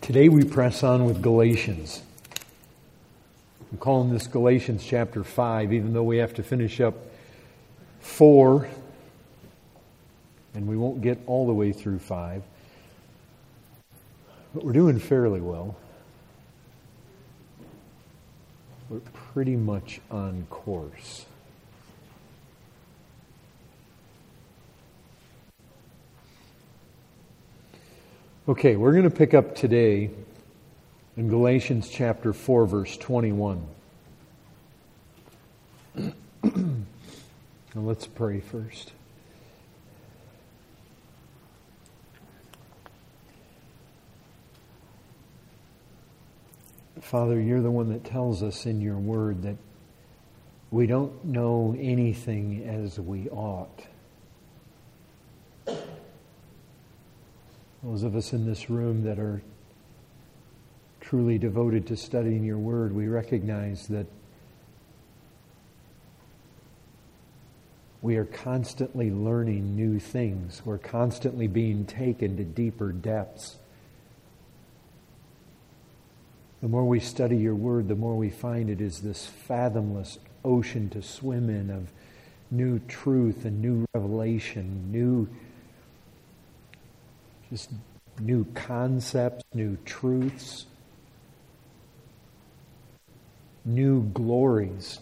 Today we press on with Galatians. I'm calling this Galatians chapter 5, even though we have to finish up 4, and we won't get all the way through 5. But we're doing fairly well. We're pretty much on course. Okay, we're going to pick up today in Galatians chapter 4, verse 21. Now let's pray first. Father, you're the one that tells us in your word that we don't know anything as we ought. Those of us in this room that are truly devoted to studying your word, we recognize that we are constantly learning new things. We're constantly being taken to deeper depths. The more we study your word, the more we find it is this fathomless ocean to swim in of new truth and new revelation, new concepts, new truths, new glories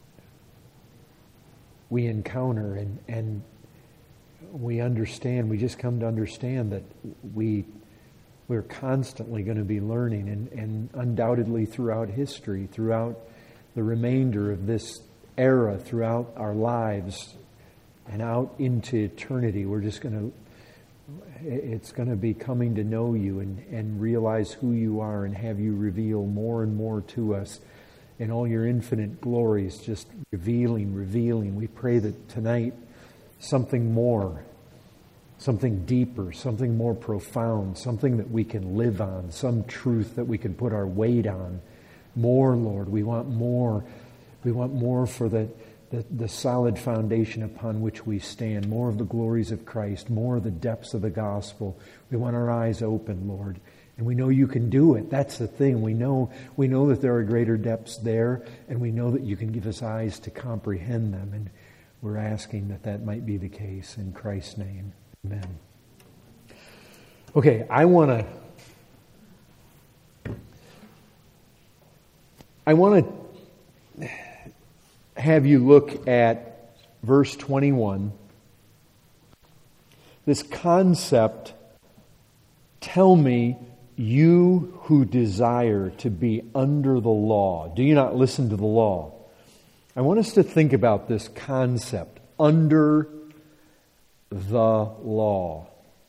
we encounter, and we understand, we just come to understand that we're constantly going to be learning, and undoubtedly throughout history, throughout the remainder of this era, throughout our lives, and out into eternity, it's going to be coming to know you and realize who you are and have you reveal more and more to us in all your infinite glories, just revealing. We pray that tonight something more, something deeper, something more profound, something that we can live on, some truth that we can put our weight on. More, Lord, we want more. We want more for the solid foundation upon which we stand, more of the glories of Christ, more of the depths of the gospel. We want our eyes open, Lord. And we know you can do it. That's the thing. We know that there are greater depths there, and we know that you can give us eyes to comprehend them. And we're asking that might be the case in Christ's name. Amen. Okay, I want to have you look at verse 21. This concept, tell me, you who desire to be under the law, do you not listen to the law? I want us to think about this concept, under the law.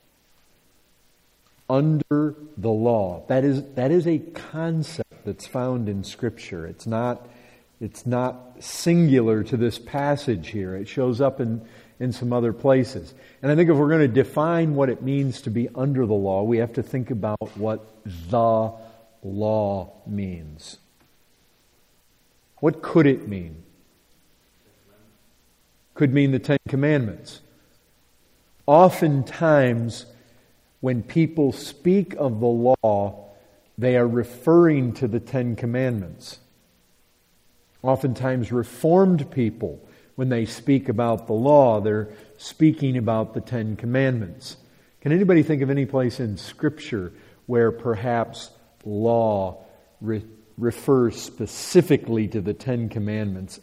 Under the law. That is a concept that's found in Scripture. It's not singular to this passage here. It shows up in some other places. And I think if we're going to define what it means to be under the law, we have to think about what the law means. What could it mean? Could mean the Ten Commandments. Oftentimes, when people speak of the law, they are referring to the Ten Commandments. Oftentimes, Reformed people, when they speak about the law, they're speaking about the Ten Commandments. Can anybody think of any place in Scripture where perhaps law refers specifically to the Ten Commandments?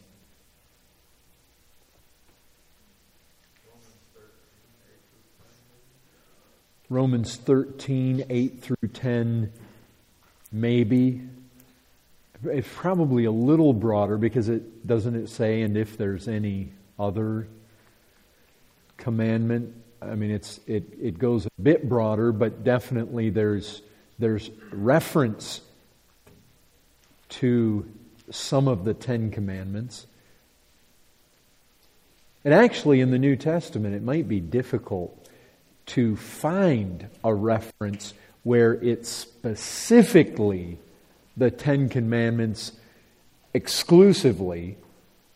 Romans 13, 8 through 10, maybe. It's probably a little broader because it doesn't say, and if there's any other commandment. I mean, it goes a bit broader, but definitely there's reference to some of the Ten Commandments. And actually, in the New Testament, it might be difficult to find a reference where it's specifically the Ten Commandments exclusively.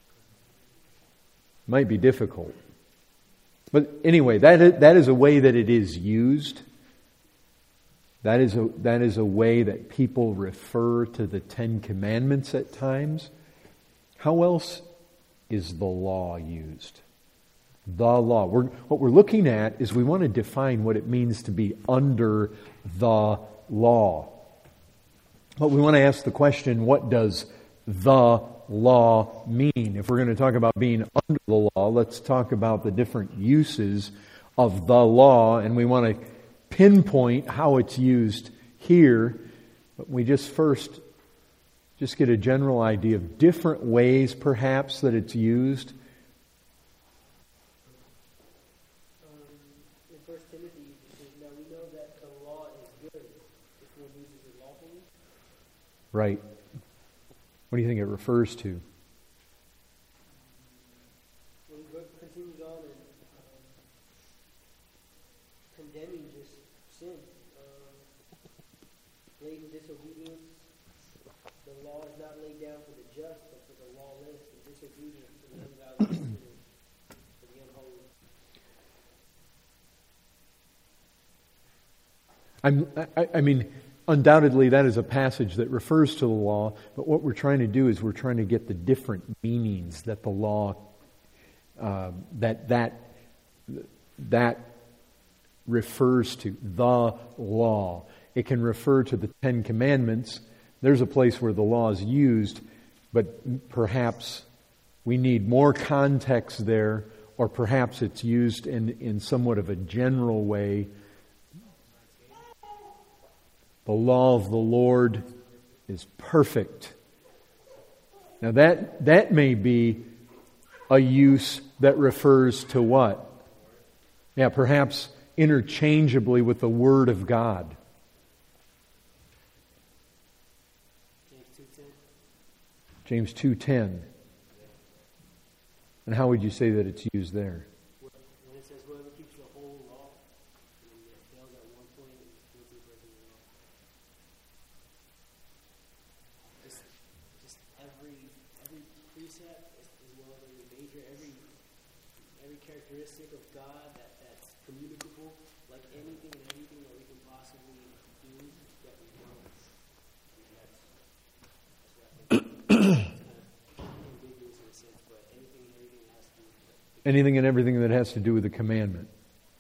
Might be difficult. But anyway, that is a way that it is used. That is a way that people refer to the Ten Commandments at times. How else is the law used? The law. What we're looking at is we want to define what it means to be under the law. But we want to ask the question, what does the law mean? If we're going to talk about being under the law, let's talk about the different uses of the law, and we want to pinpoint how it's used here. But we just get a general idea of different ways perhaps that it's used. In 1 Timothy, it says, now we know that the law is good if one uses it lawfully. Right. What do you think it refers to? When he continues on and condemning just sin, blatant disobedience. The law is not laid down for the just, but for the lawless and disobedient, for the ungodly, for the unholy. I mean, undoubtedly that is a passage that refers to the law, but what we're trying to do is we're trying to get the different meanings that the law, that refers to. The law. It can refer to the Ten Commandments. There's a place where the law is used, but perhaps we need more context there, or perhaps it's used in somewhat of a general way. The law of the Lord is perfect. Now that may be a use that refers to what? Yeah, perhaps interchangeably with the Word of God. James 2:10. And how would you say that it's used there? When it says, whoever keeps the whole law, and it fails at one point, it's guilty of breaking the law. Just every precept, as well as every major, every characteristic of God that's communicable, like anything and everything that we can possibly do that we don't. I mean, that's ambiguous in a sense, but anything and everything that has to do with it. Anything and everything that has to do with the commandment.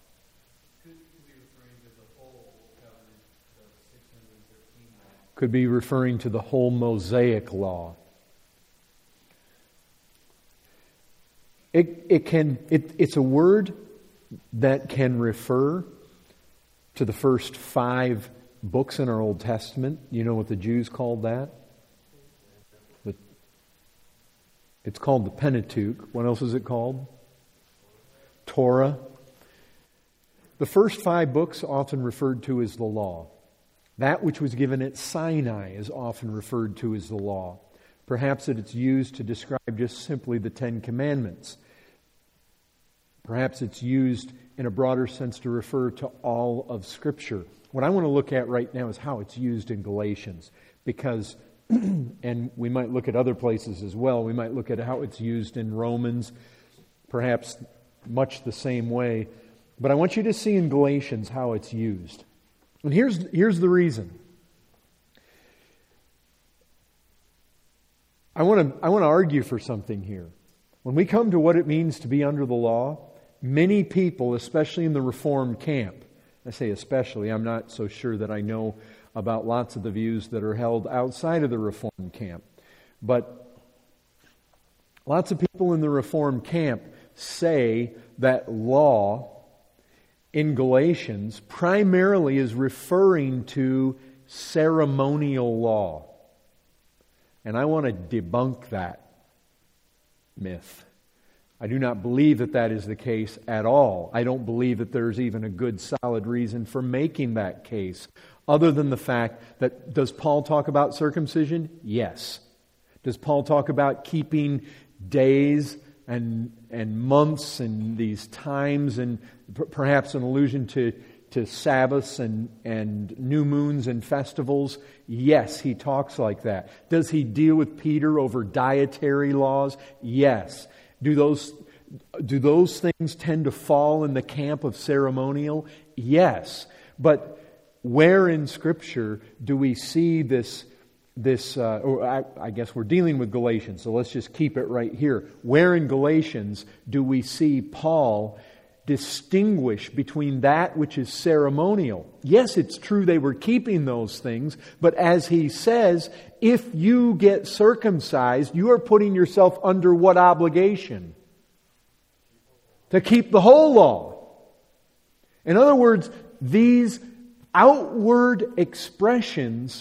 Could be referring to the whole Mosaic law. It's a word that can refer to the first 5 books in our Old Testament. You know what the Jews called that? It's called the Pentateuch. What else is it called? Torah. The first 5 books often referred to as the law. That which was given at Sinai is often referred to as the law. Perhaps it's used to describe just simply the Ten Commandments. Perhaps it's used in a broader sense to refer to all of Scripture. What I want to look at right now is how it's used in Galatians, because, and we might look at other places as well, we might look at how it's used in Romans, perhaps much the same way. But I want you to see in Galatians how it's used. And here's the reason. I want to argue for something here. When we come to what it means to be under the law, many people, especially in the Reformed camp, I say especially, I'm not so sure that I know about lots of the views that are held outside of the Reformed camp, but lots of people in the Reformed camp say that law in Galatians primarily is referring to ceremonial law. And I want to debunk that myth. I do not believe that that is the case at all. I don't believe that there's even a good solid reason for making that case, other than the fact that, does Paul talk about circumcision? Yes. Does Paul talk about keeping days and months and these times, and perhaps an allusion to Sabbaths and new moons and festivals? Yes, he talks like that. Does he deal with Peter over dietary laws? Yes. Do those things tend to fall in the camp of ceremonial? Yes. But where in Scripture do we see this, I guess we're dealing with Galatians, so let's just keep it right here. Where in Galatians do we see Paul distinguish between that which is ceremonial? Yes, it's true they were keeping those things, but as he says, if you get circumcised, you are putting yourself under what obligation? To keep the whole law. In other words, these outward expressions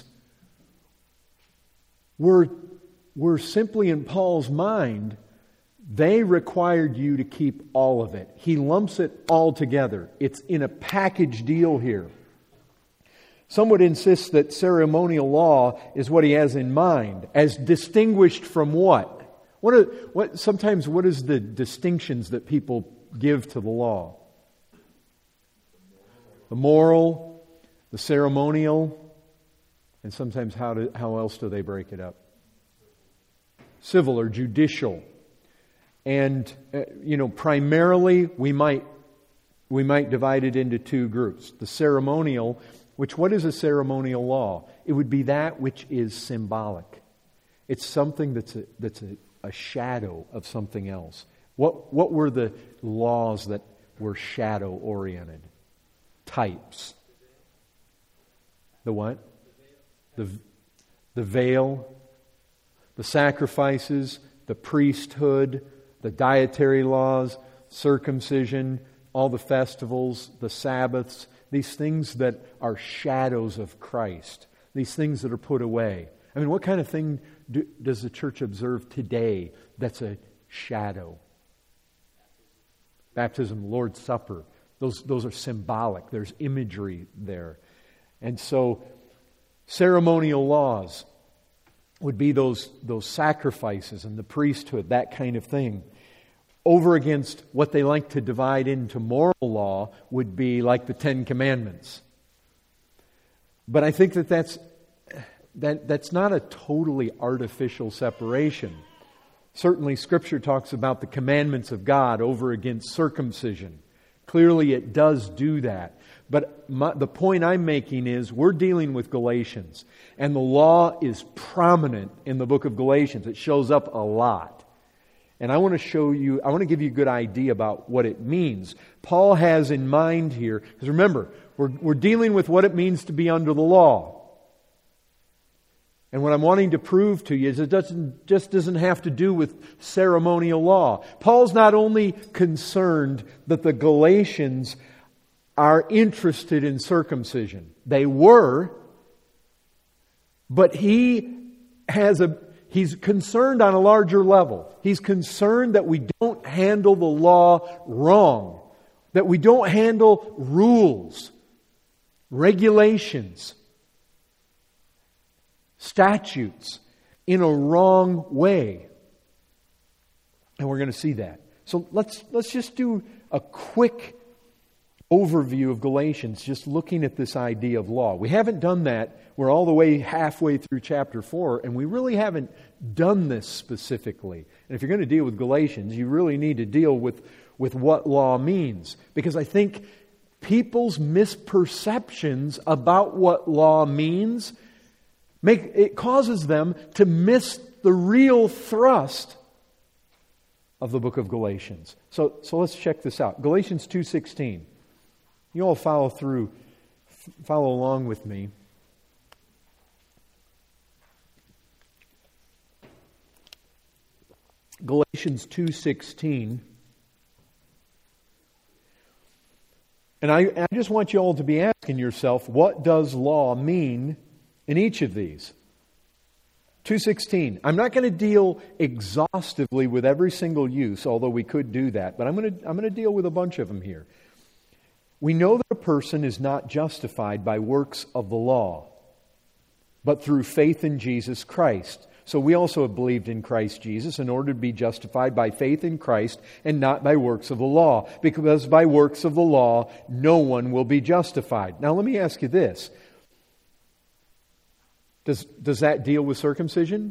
were simply in Paul's mind, they required you to keep all of it. He lumps it all together. It's in a package deal here. Some would insist that ceremonial law is what he has in mind, as distinguished from what? Sometimes what is the distinctions that people give to the law? The moral, the ceremonial, and sometimes how else do they break it up? Civil or judicial. And, primarily we might divide it into two groups. The ceremonial, what is a ceremonial law? It would be that which is symbolic. It's something that's a shadow of something else. What were the laws that were shadow-oriented? Types. The what? The veil, the sacrifices, the priesthood, the dietary laws, circumcision, all the festivals, the Sabbaths, these things that are shadows of Christ, these things that are put away. I mean, what kind of thing does the church observe today that's a shadow? Baptism, Lord's Supper, those are symbolic. There's imagery there. And so, ceremonial laws would be those sacrifices and the priesthood, that kind of thing. Over against what they like to divide into moral law would be like the Ten Commandments. But I think that's not a totally artificial separation. Certainly Scripture talks about the commandments of God over against circumcision. Clearly it does do that. But the point I'm making is we're dealing with Galatians. And the law is prominent in the book of Galatians. It shows up a lot. And I want to give you a good idea about what it means. Paul has in mind here, because remember, we're dealing with what it means to be under the law. And what I'm wanting to prove to you is it doesn't have to do with ceremonial law. Paul's not only concerned that the Galatians are interested in circumcision. They were, but he's concerned on a larger level. He's concerned that we don't handle the law wrong, that we don't handle rules, regulations, statutes in a wrong way. And we're going to see that. So let's just do a quick overview of Galatians, just looking at this idea of law. We haven't done that. We're all the way halfway through chapter 4, and we really haven't done this specifically. And if you're going to deal with Galatians, you really need to deal with what law means. Because I think people's misperceptions about what law means, it causes them to miss the real thrust of the book of Galatians. So let's check this out. Galatians 2:16. You all follow along with me. Galatians 2:16. And I just want you all to be asking yourself, what does law mean in each of these? 2:16. I'm not going to deal exhaustively with every single use, although we could do that, but I'm going to deal with a bunch of them here. We know that a person is not justified by works of the law, but through faith in Jesus Christ. So we also have believed in Christ Jesus in order to be justified by faith in Christ and not by works of the law. Because by works of the law, no one will be justified. Now let me ask you this. Does that deal with circumcision?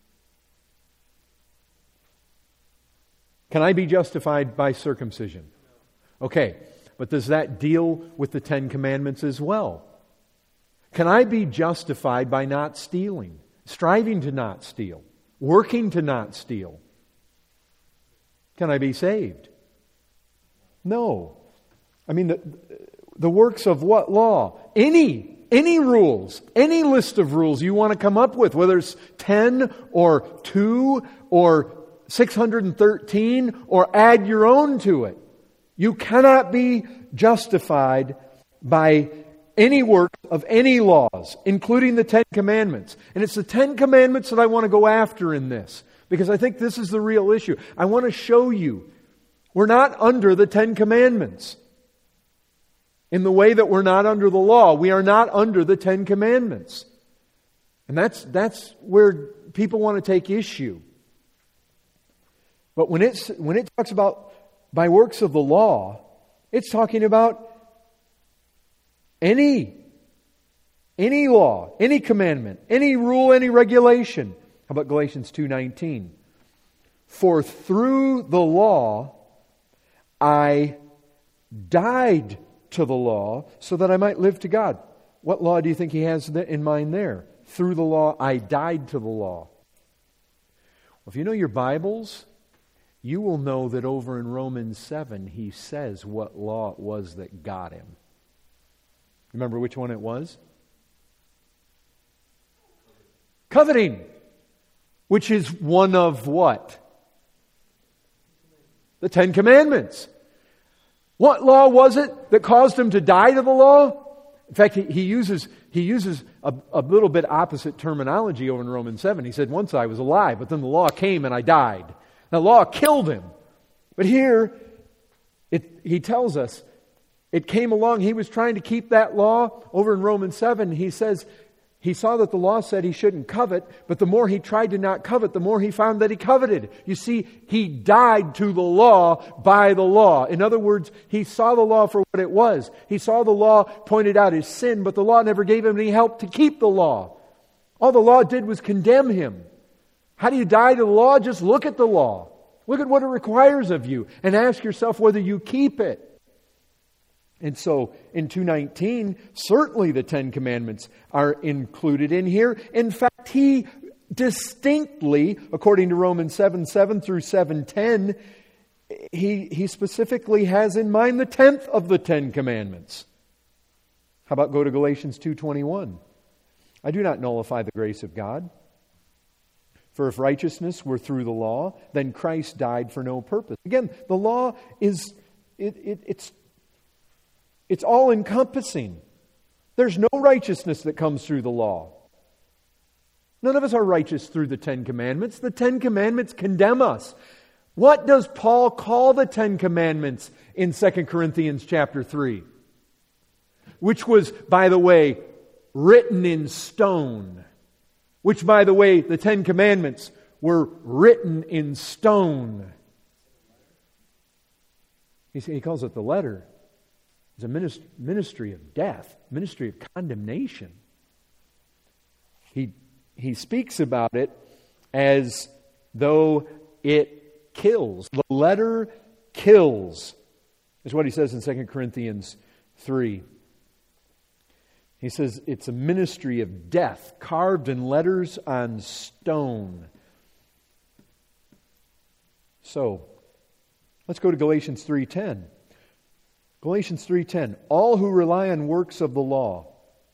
Can I be justified by circumcision? Okay, but does that deal with the Ten Commandments as well? Can I be justified by not stealing, striving to not steal, working to not steal? Can I be saved? No. I mean, the works of what law? Any rules, any list of rules you want to come up with, whether it's 10 or 2 or 613 or add your own to it. You cannot be justified by any work of any laws, including the 10 Commandments. And it's the 10 Commandments that I want to go after in this, because I think this is the real issue. I want to show you we're not under the 10 Commandments. In the way that we're not under the law, we are not under the 10 Commandments. And that's where people want to take issue. But when it talks about by works of the law, it's talking about any law, any commandment, any rule, any regulation. How about Galatians 2:19? For through the law I died to the law so that I might live to God. What law do you think he has in mind there? Through the law I died to the law. Well, if you know your Bibles, you will know that over in Romans 7 he says what law it was that got him. Remember which one it was? Coveting. Which is one of what? The 10 Commandments. What law was it that caused him to die to the law? In fact, he uses a little bit opposite terminology over in Romans 7. He said, once I was alive, but then the law came and I died. Now, the law killed him. But here, he tells us, it came along, he was trying to keep that law. Over in Romans 7, he says, he saw that the law said he shouldn't covet, but the more he tried to not covet, the more he found that he coveted. You see, he died to the law by the law. In other words, he saw the law for what it was. He saw the law pointed out his sin, but the law never gave him any help to keep the law. All the law did was condemn him. How do you die to the law? Just look at the law. Look at what it requires of you and ask yourself whether you keep it. And so in 2:19, certainly the 10 Commandments are included in here. In fact, he distinctly, according to Romans 7:7 through 7:10, he specifically has in mind the 10th of the 10 Commandments. How about go to Galatians 2:21? I do not nullify the grace of God. For if righteousness were through the law, then Christ died for no purpose. Again, the law is it's all-encompassing. There's no righteousness that comes through the law. None of us are righteous through the 10 Commandments. The 10 Commandments condemn us. What does Paul call the 10 Commandments in 2 Corinthians chapter 3? Which was, by the way, written in stone. Which, by the way, the 10 Commandments were written in stone. He calls it the letter. It's a ministry of death, ministry of condemnation. He speaks about it as though it kills. The letter kills, is what he says in 2 Corinthians 3. He says it's a ministry of death, carved in letters on stone. So, let's go to Galatians 3:10. Galatians 3:10, all who rely on works of the law.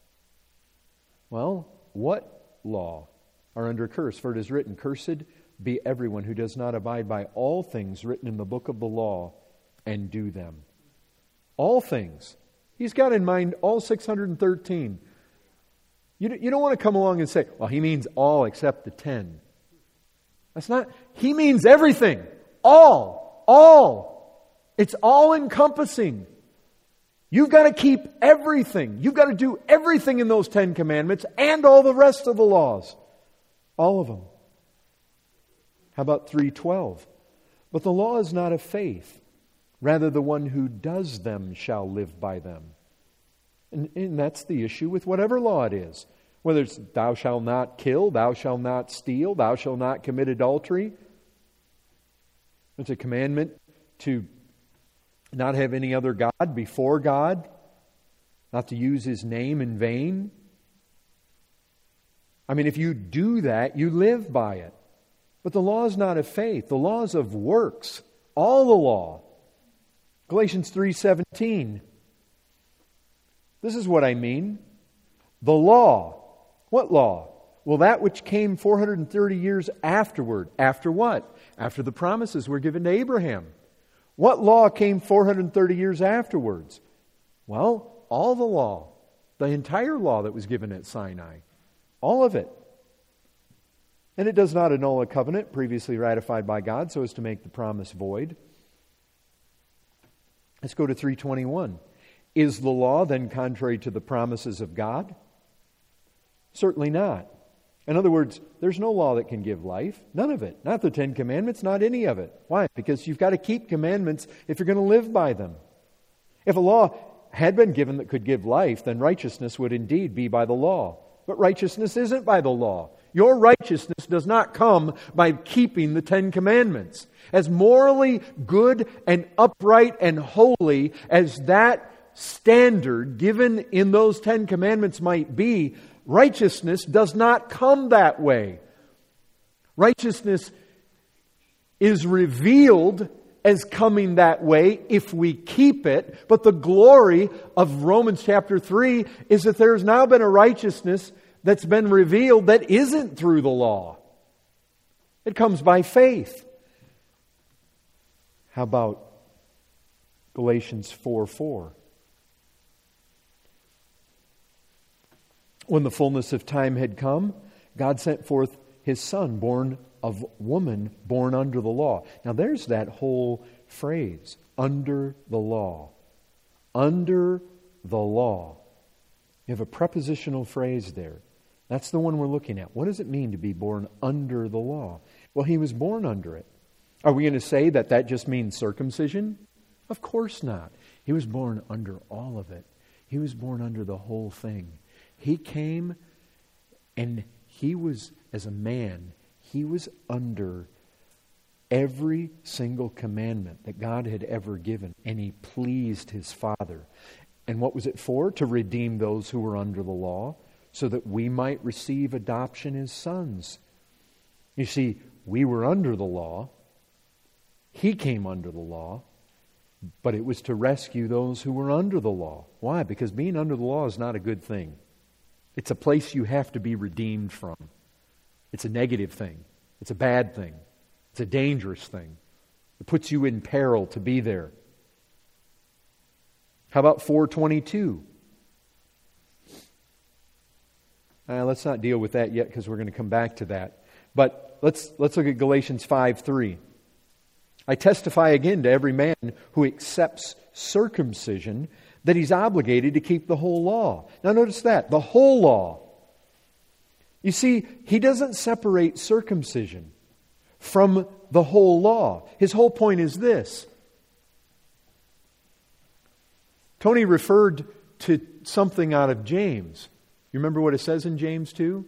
Well, what law are under curse? For it is written, cursed be everyone who does not abide by all things written in the book of the law and do them. All things. He's got in mind all 613. You don't want to come along and say, well, he means all except the 10. That's not, he means everything. All. It's all-encompassing. You've got to keep everything. You've got to do everything in those 10 Commandments and all the rest of the laws. All of them. How about 3:12? But the law is not of faith. Rather, the one who does them shall live by them. And that's the issue with whatever law it is. Whether it's thou shalt not kill, thou shalt not steal, thou shalt not commit adultery. It's a commandment to not have any other God before God, not to use His name in vain. I mean, if you do that, you live by it. But the law is not of faith. The law is of works. All the law. Galatians 3:17. This is what I mean. The law. What law? Well, that which came 430 years afterward. After what? After the promises were given to Abraham. What law came 430 years afterwards? Well, all the law. The entire law that was given at Sinai. All of it. And it does not annul a covenant previously ratified by God so as to make the promise void. Let's go to 3:21. Is the law then contrary to the promises of God? Certainly not. In other words, there's no law that can give life. None of it. Not the 10 Commandments, not any of it. Why? Because you've got to keep commandments if you're going to live by them. If a law had been given that could give life, then righteousness would indeed be by the law. But righteousness isn't by the law. Your righteousness does not come by keeping the 10 Commandments. As morally good and upright and holy as that standard given in those 10 Commandments might be, righteousness does not come that way. Righteousness is revealed as coming that way if we keep it. But the glory of Romans chapter 3 is that there's now been a righteousness that's been revealed that isn't through the law. It comes by faith. How about Galatians 4:4? When the fullness of time had come, God sent forth His Son, born of woman, born under the law. Now there's that whole phrase, under the law. Under the law. You have a prepositional phrase there. That's the one we're looking at. What does it mean to be born under the law? Well, He was born under it. Are we going to say that that just means circumcision? Of course not. He was born under all of it. He was born under the whole thing. He came and He was, as a man, He was under every single commandment that God had ever given. And He pleased His Father. And what was it for? To redeem those who were under the law, so that we might receive adoption as sons. You see, we were under the law. He came under the law. But it was to rescue those who were under the law. Why? Because being under the law is not a good thing. It's a place you have to be redeemed from. It's a negative thing. It's a bad thing. It's a dangerous thing. It puts you in peril to be there. How about 4:22? Let's not deal with that yet because we're going to come back to that. But let's look at Galatians 5:3. I testify again to every man who accepts circumcision that he's obligated to keep the whole law. Now notice that, the whole law. You see, he doesn't separate circumcision from the whole law. His whole point is this. Tony referred to something out of James. You remember what it says in James 2?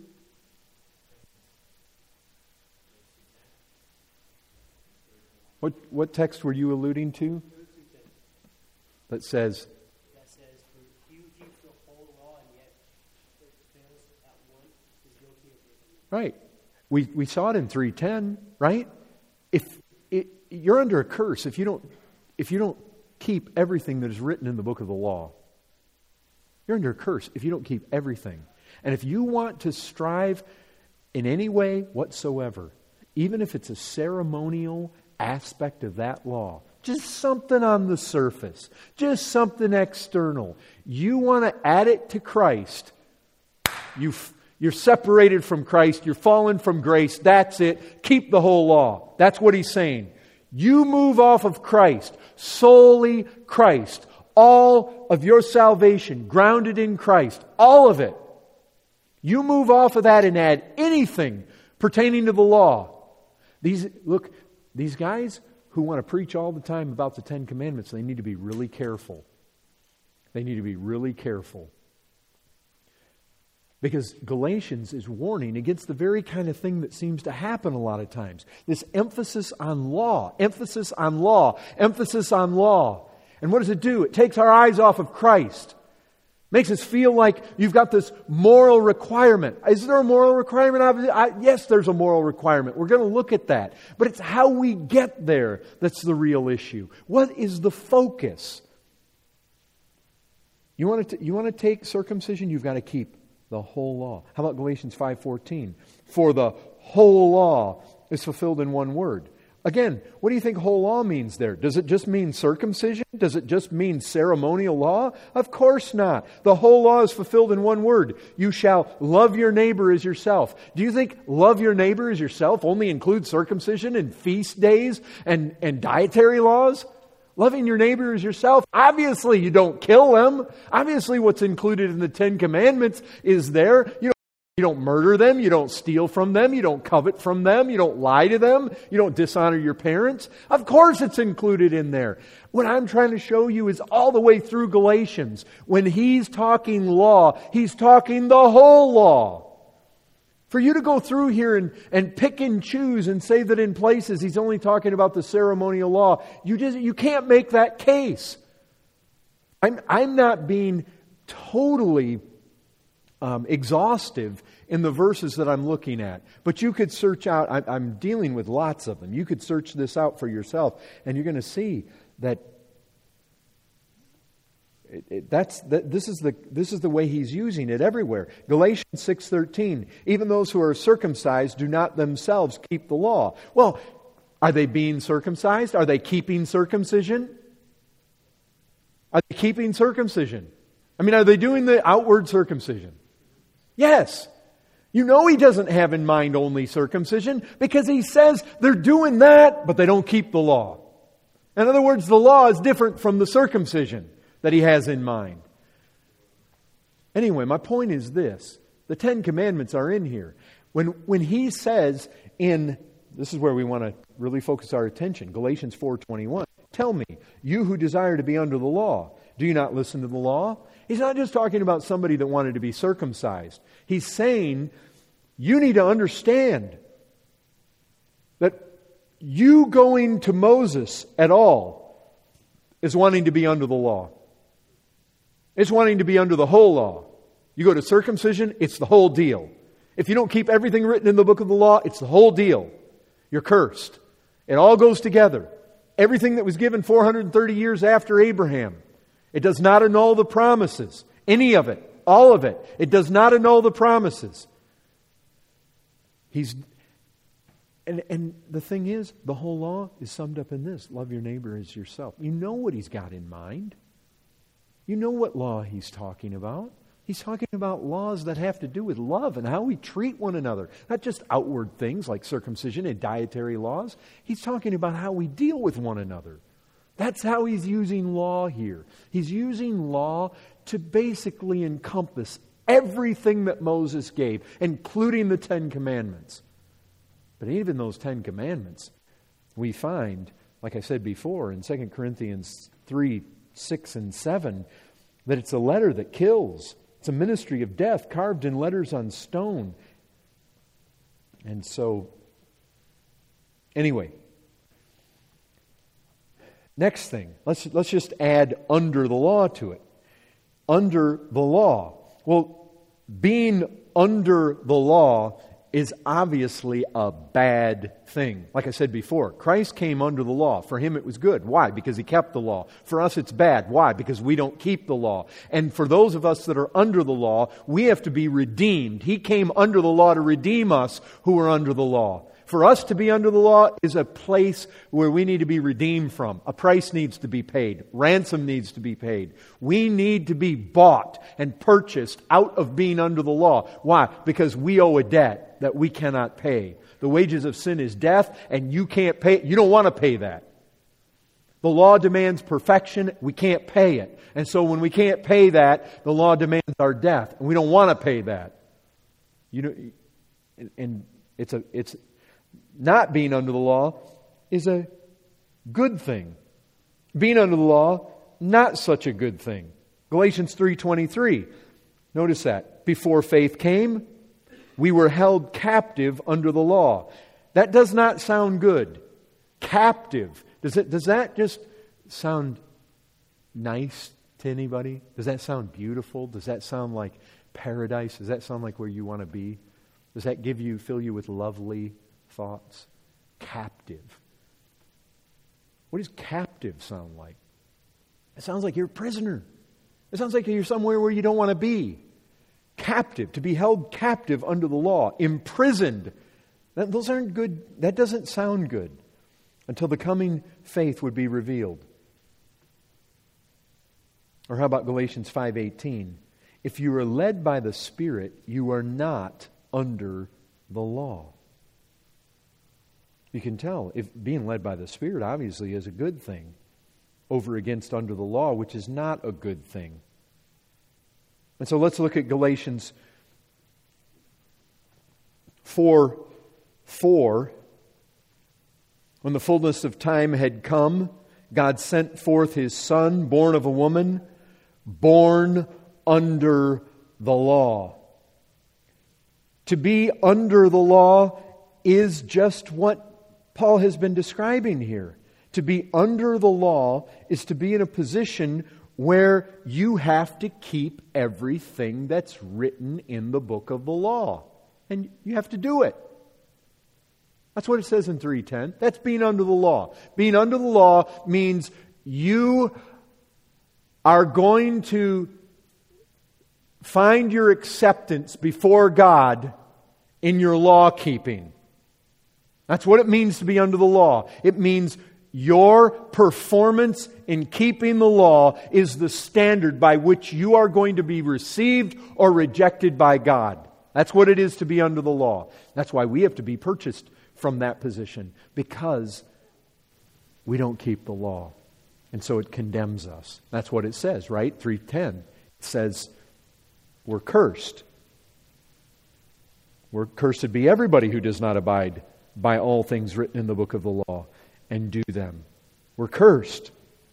What text were you alluding to? That says, for he who keeps the whole law and yet fails at one is guilty of everything. Right. We saw it in 3:10, right? You're under a curse if you don't keep everything that is written in the book of the law. You're under a curse if you don't keep everything. And if you want to strive in any way whatsoever, even if it's a ceremonial aspect of that law, just something on the surface, just something external, you want to add it to Christ, you're separated from Christ, you're fallen from grace, that's it, keep the whole law. That's what he's saying. You move off of Christ, solely Christ, all of your salvation grounded in Christ, all of it. You move off of that and add anything pertaining to the law. These guys who want to preach all the time about the 10 Commandments, they need to be really careful. They need to be really careful. Because Galatians is warning against the very kind of thing that seems to happen a lot of times. This emphasis on law, emphasis on law, emphasis on law. And what does it do? It takes our eyes off of Christ. Makes us feel like you've got this moral requirement. Is there a moral requirement? Yes, there's a moral requirement. We're going to look at that. But it's how we get there that's the real issue. What is the focus? You want to take circumcision? You've got to keep the whole law. How about Galatians 5:14? For the whole law is fulfilled in one word. Again, what do you think whole law means there? Does it just mean circumcision? Does it just mean ceremonial law? Of course not. The whole law is fulfilled in one word. You shall love your neighbor as yourself. Do you think love your neighbor as yourself only includes circumcision and feast days and dietary laws? Loving your neighbor as yourself. Obviously, you don't kill them. Obviously, what's included in the Ten Commandments is there. You don't murder them. You don't steal from them. You don't covet from them. You don't lie to them. You don't dishonor your parents. Of course it's included in there. What I'm trying to show you is all the way through Galatians. When he's talking law, he's talking the whole law. For you to go through here and pick and choose and say that in places he's only talking about the ceremonial law, you can't make that case. I'm not being totally exhaustive in the verses that I'm looking at. But you could search out, I'm dealing with lots of them. You could search this out for yourself and you're going to see that this is the way he's using it everywhere. Galatians 6:13, even those who are circumcised do not themselves keep the law. Well, are they being circumcised? Are they keeping circumcision? Are they keeping circumcision? I mean, are they doing the outward circumcision? Yes. You know he doesn't have in mind only circumcision because he says they're doing that, but they don't keep the law. In other words, the law is different from the circumcision that he has in mind. Anyway, my point is this. The Ten Commandments are in here. When he says this is where we want to really focus our attention, Galatians 4:21, tell me, you who desire to be under the law, do you not listen to the law? He's not just talking about somebody that wanted to be circumcised. He's saying, you need to understand that you going to Moses at all is wanting to be under the law. It's wanting to be under the whole law. You go to circumcision, it's the whole deal. If you don't keep everything written in the book of the law, it's the whole deal. You're cursed. It all goes together. Everything that was given 430 years after Abraham. It does not annul the promises. Any of it. All of it. It does not annul the promises. And the thing is, the whole law is summed up in this. Love your neighbor as yourself. You know what he's got in mind. You know what law he's talking about. He's talking about laws that have to do with love and how we treat one another. Not just outward things like circumcision and dietary laws. He's talking about how we deal with one another. That's how he's using law here. He's using law to basically encompass everything that Moses gave, including the Ten Commandments. But even those Ten Commandments, we find, like I said before, in 2 Corinthians 3, 6, and 7, that it's a letter that kills. It's a ministry of death carved in letters on stone. And so, anyway, next thing, let's just add under the law to it. Under the law. Well, being under the law is obviously a bad thing. Like I said before, Christ came under the law. For him it was good. Why? Because he kept the law. For us it's bad. Why? Because we don't keep the law. And for those of us that are under the law, we have to be redeemed. He came under the law to redeem us who are under the law. For us to be under the law is a place where we need to be redeemed from. A price needs to be paid. Ransom needs to be paid. We need to be bought and purchased out of being under the law. Why? Because we owe a debt that we cannot pay. The wages of sin is death, and you can't pay it. You don't want to pay that. The law demands perfection. We can't pay it. And so when we can't pay that, the law demands our death. And we don't want to pay that. And it's not being under the law is a good thing. Being under the law, not such a good thing. Galatians 3:23. Notice that. Before faith came, we were held captive under the law. That does not sound good. Captive. Does that just sound nice to anybody? Does that sound beautiful? Does that sound like paradise? Does that sound like where you want to be? Does that fill you with lovely thoughts? Captive. What does captive sound like? It sounds like you're a prisoner. It sounds like you're somewhere where you don't want to be. Captive, to be held captive under the law, imprisoned. Those aren't good. That doesn't sound good until the coming faith would be revealed. Or how about Galatians 5:18? If you are led by the Spirit, you are not under the law. You can tell if being led by the Spirit obviously is a good thing over against under the law, which is not a good thing. And so let's look at Galatians 4:4. When the fullness of time had come, God sent forth His Son, born of a woman, born under the law. To be under the law is just what Paul has been describing here. To be under the law is to be in a position where you have to keep everything that's written in the book of the law. And you have to do it. That's what it says in 3:10. That's being under the law. Being under the law means you are going to find your acceptance before God in your law keeping. That's what it means to be under the law. It means your performance in keeping the law is the standard by which you are going to be received or rejected by God. That's what it is to be under the law. That's why we have to be purchased from that position, because we don't keep the law. And so it condemns us. That's what it says, right? 3:10. It says we're cursed. We're cursed to be everybody who does not abide by all things written in the book of the law and do them. We're cursed.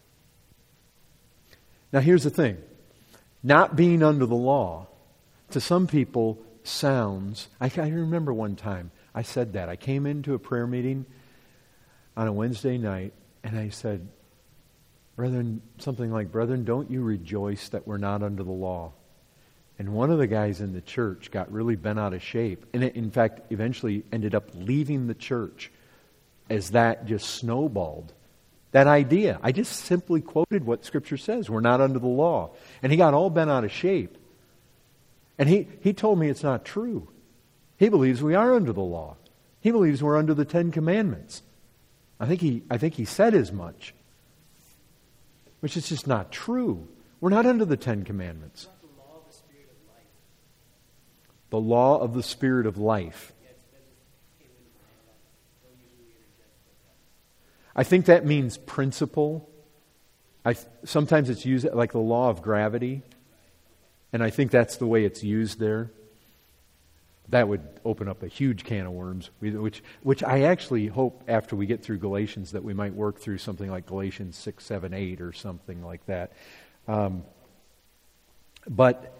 Now here's the thing. Not being under the law, to some people, sounds... I remember one time I said that. I came into a prayer meeting on a Wednesday night and I said, Brethren, something like, Brethren, don't you rejoice that we're not under the law? And one of the guys in the church got really bent out of shape. And in fact, eventually ended up leaving the church as that just snowballed. That idea. I just simply quoted what Scripture says. We're not under the law. And he got all bent out of shape. And he told me it's not true. He believes we are under the law. He believes we're under the 10 Commandments. I think he said as much. Which is just not true. We're not under the 10 Commandments. The law of the Spirit of life. I think that means principle. Sometimes it's used like the law of gravity. And I think that's the way it's used there. That would open up a huge can of worms, which I actually hope after we get through Galatians that we might work through something like Galatians 6, 7, 8 or something like that. But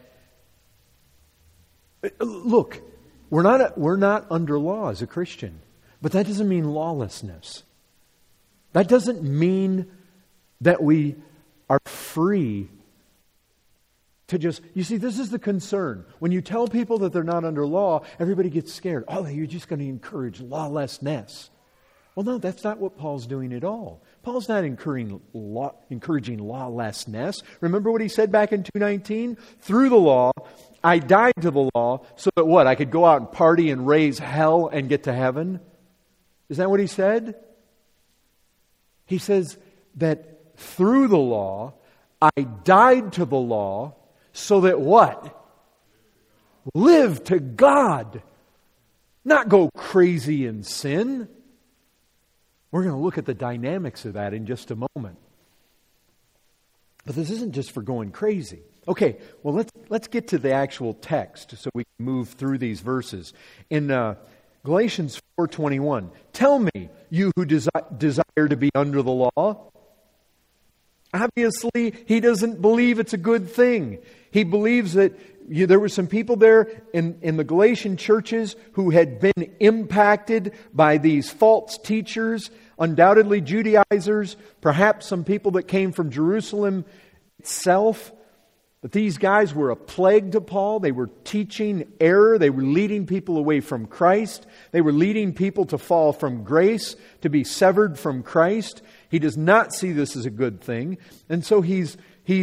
look, we're not under law as a Christian, but that doesn't mean lawlessness. That doesn't mean that we are free to just... You see, this is the concern. When you tell people that they're not under law, everybody gets scared. Oh, you're just going to encourage lawlessness. Well, no, that's not what Paul's doing at all. Paul's not encouraging lawlessness. Remember what he said back in 2:19? Through the law, I died to the law so that what? I could go out and party and raise hell and get to heaven? Is that what he said? He says that through the law, I died to the law so that what? Live to God. Not go crazy in sin. We're going to look at the dynamics of that in just a moment. But this isn't just for going crazy. Okay, well let's get to the actual text so we can move through these verses. In Galatians 4:21, tell me, you who desire to be under the law. Obviously, he doesn't believe it's a good thing. He believes that there were some people there in the Galatian churches who had been impacted by these false teachers, undoubtedly Judaizers, perhaps some people that came from Jerusalem itself. But these guys were a plague to Paul. They were teaching error. They were leading people away from Christ. They were leading people to fall from grace, to be severed from Christ. He does not see this as a good thing. And so he's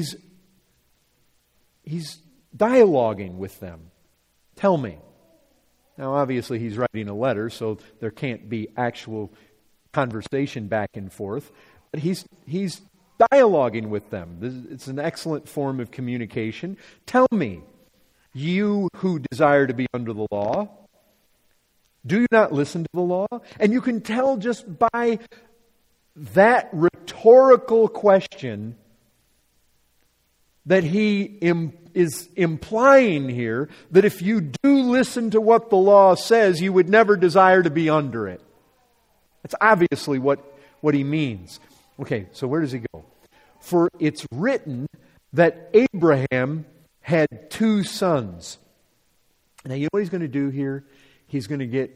dialoguing with them. Tell me. Now, obviously, he's writing a letter, so there can't be actual conversation back and forth. But he's dialoguing with them. It's an excellent form of communication. Tell me, you who desire to be under the law, do you not listen to the law? And you can tell just by that rhetorical question that he is implying here that if you do listen to what the law says, you would never desire to be under it. That's obviously what he means. Okay, so where does he go? For it's written that Abraham had 2 sons. Now, you know what he's going to do here? He's going to get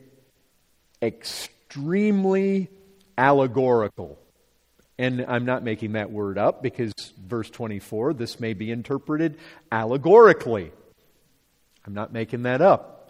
extremely allegorical. And I'm not making that word up because verse 24, this may be interpreted allegorically. I'm not making that up.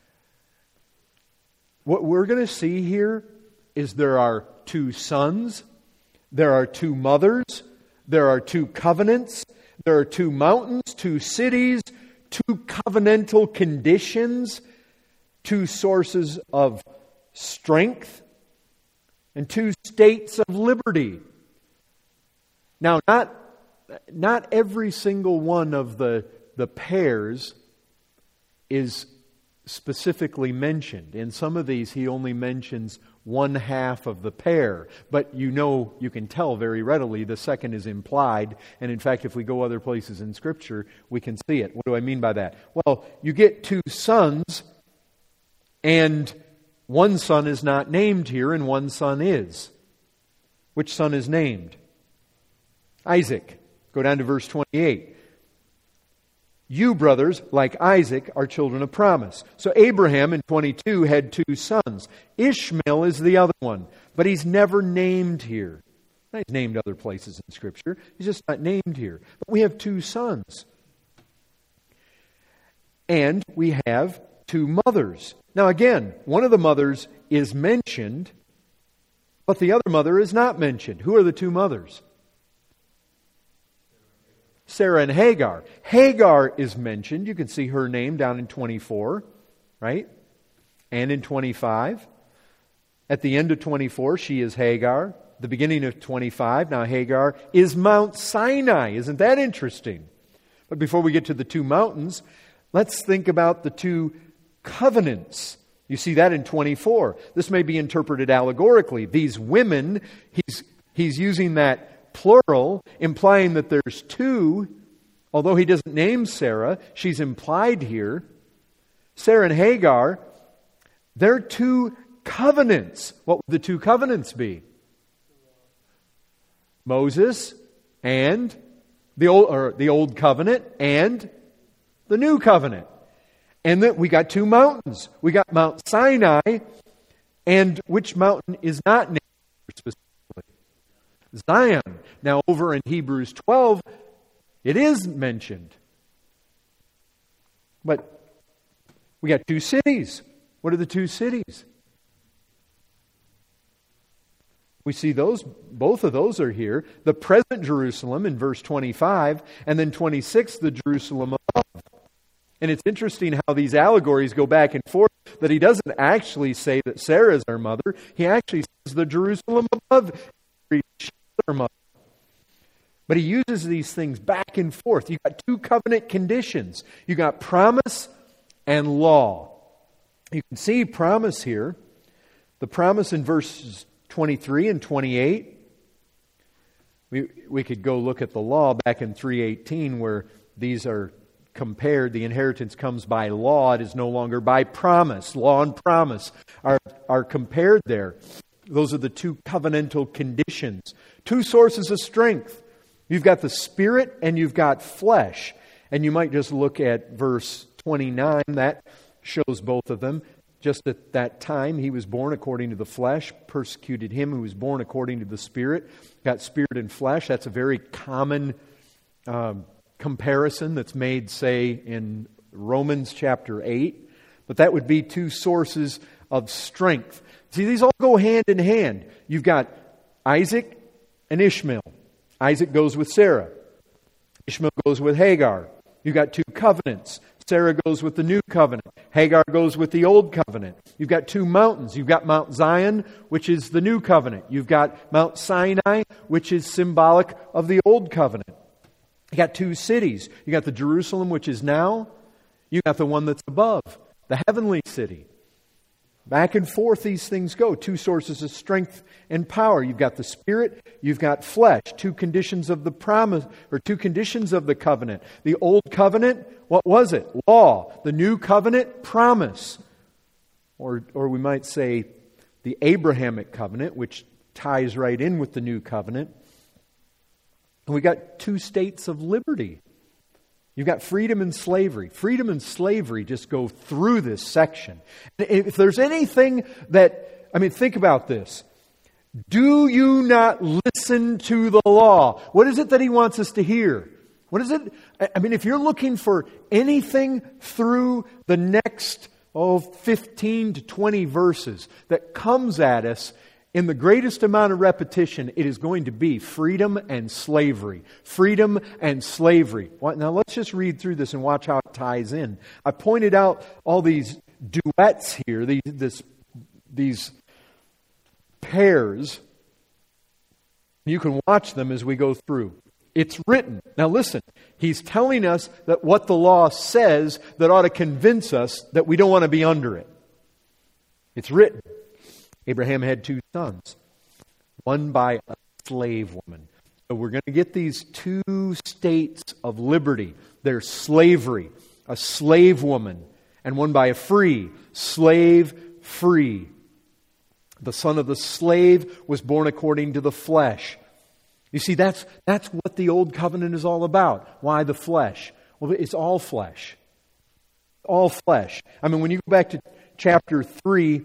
What we're going to see here is there are 2 sons, there are 2 mothers, there are 2 covenants, there are 2 mountains, 2 cities, 2 covenantal conditions, 2 sources of strength, and 2 states of liberty. Now, not every single one of the pairs is specifically mentioned. In some of these, he only mentions 1/2 of the pair. But you can tell very readily the second is implied. And in fact, if we go other places in Scripture, we can see it. What do I mean by that? Well, you get 2 sons, and one son is not named here, and one son is. Which son is named? Isaac. Go down to verse 28. You, brothers, like Isaac, are children of promise. So Abraham in 22 had 2 sons. Ishmael is the other one, but he's never named here. He's named other places in Scripture. He's just not named here. But we have 2 sons. And we have 2 mothers. Now again, one of the mothers is mentioned, but the other mother is not mentioned. Who are the 2 mothers? Sarah and Hagar. Hagar is mentioned. You can see her name down in 24, right? And in 25. At the end of 24, she is Hagar. The beginning of 25, now Hagar is Mount Sinai. Isn't that interesting? But before we get to the 2 mountains, let's think about the 2 covenants. You see that in 24. This may be interpreted allegorically. These women, he's using that plural, implying that there's 2. Although he doesn't name Sarah, she's implied here. Sarah and Hagar, they're 2 covenants. What would the 2 covenants be? Moses and the old covenant and the new covenant. And then we got 2 mountains. We got Mount Sinai, and which mountain is not named specifically? Zion. Now over in Hebrews 12, it is mentioned. But we got 2 cities. What are the 2 cities? We see both of those are here. The present Jerusalem in verse 25, and then 26, the Jerusalem above. And it's interesting how these allegories go back and forth, that he doesn't actually say that Sarah is our mother. He actually says the Jerusalem above is our mother. But he uses these things back and forth. You've got 2 covenant conditions. You've got promise and law. You can see promise here. The promise in verses 23 and 28. We could go look at the law back in 3:18 where these are compared. The inheritance comes by law. It is no longer by promise. Law and promise are compared there. Those are the 2 covenantal conditions. 2 sources of strength. You've got the spirit and you've got flesh. And you might just look at verse 29. That shows both of them. Just at that time, he was born according to the flesh, persecuted him who was born according to the Spirit. Got spirit and flesh. That's a very common comparison that's made, say, in Romans chapter 8. But that would be two sources of strength. See, these all go hand in hand. You've got Isaac and Ishmael. Isaac goes with Sarah. Ishmael goes with Hagar. You've got two covenants. Sarah goes with the new covenant. Hagar goes with the old covenant. You've got two mountains. You've got Mount Zion, which is the new covenant. You've got Mount Sinai, which is symbolic of the old covenant. You got two cities. You got the Jerusalem, which is now. You got the one that's above, the heavenly city. Back and forth these things go. Two sources of strength and power. You've got the Spirit, you've got flesh. Two conditions of the promise, or two conditions of the covenant. The old covenant, what was it? Law. The new covenant, promise. Or we might say the Abrahamic covenant, which ties right in with the new covenant. And we got two states of liberty. You've got freedom and slavery. Freedom and slavery just go through this section. If there's anything that, think about this. Do you not listen to the law? What is it that He wants us to hear? What is it? If you're looking for anything through the next 15 to 20 verses that comes at us in the greatest amount of repetition, it is going to be freedom and slavery. Freedom and slavery. Now let's just read through this and watch how it ties in. I pointed out all these duets here, these pairs. You can watch them as we go through. It's written. Now listen, He's telling us that what the law says that ought to convince us that we don't want to be under it. It's written. Abraham had two sons, one by a slave woman. So we're going to get these two states of liberty. There's slavery, a slave woman, and one by a free, slave free. The son of the slave was born according to the flesh. You see, that's what the old covenant is all about. Why the flesh? Well, it's all flesh. All flesh. When you go back to chapter 3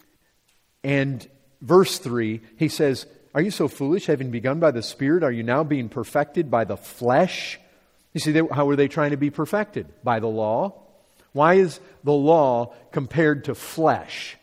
and verse 3, he says, "Are you so foolish, having begun by the Spirit? Are you now being perfected by the flesh?" You see, how were they trying to be perfected? By the law. Why is the law compared to flesh?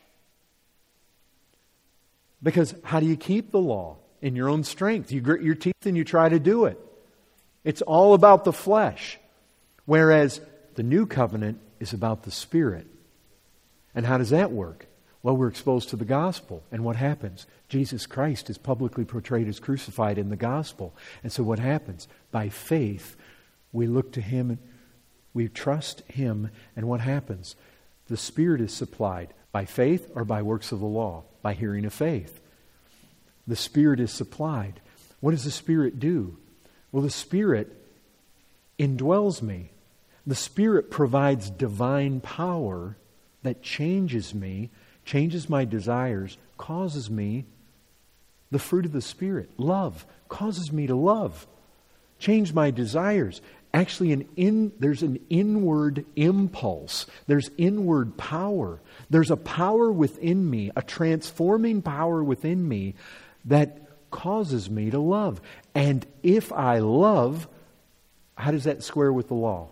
Because how do you keep the law? In your own strength. You grit your teeth and you try to do it. It's all about the flesh. Whereas the new covenant is about the Spirit. And how does that work? Well, we're exposed to the gospel. And what happens? Jesus Christ is publicly portrayed as crucified in the gospel. And so what happens? By faith, we look to Him and we trust Him. And what happens? The Spirit is supplied by faith or by works of the law? By hearing of faith. The Spirit is supplied. What does the Spirit do? Well, the Spirit indwells me. The Spirit provides divine power that changes me, changes my desires, causes me the fruit of the Spirit. Love causes me to love. Change my desires. Actually, there's an inward impulse. There's inward power. There's a power within me, a transforming power within me that causes me to love. And if I love, how does that square with the law?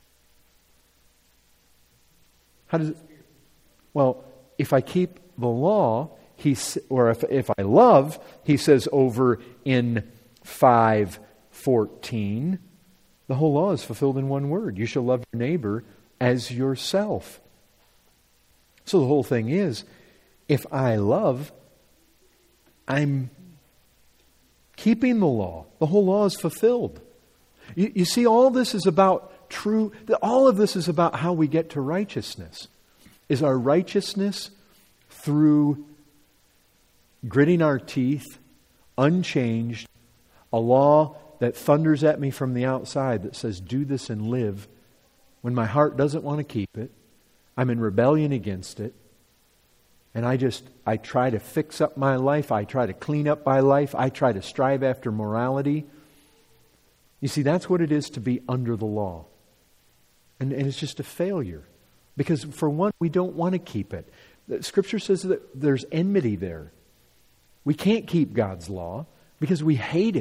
How does it? Well, if I keep the law, if I love, he says over in 5:14, the whole law is fulfilled in one word. You shall love your neighbor as yourself. So the whole thing is, if I love, I'm keeping the law. The whole law is fulfilled. You see, all this is about all of this is about how we get to righteousness. Is our righteousness through gritting our teeth, unchanged, a law that thunders at me from the outside that says, do this and live, when my heart doesn't want to keep it, I'm in rebellion against it, and I try to fix up my life, I try to clean up my life, I try to strive after morality. You see, that's what it is to be under the law. And it's just a failure. Because for one, we don't want to keep it. The Scripture says that there's enmity there. We can't keep God's law because we hate it.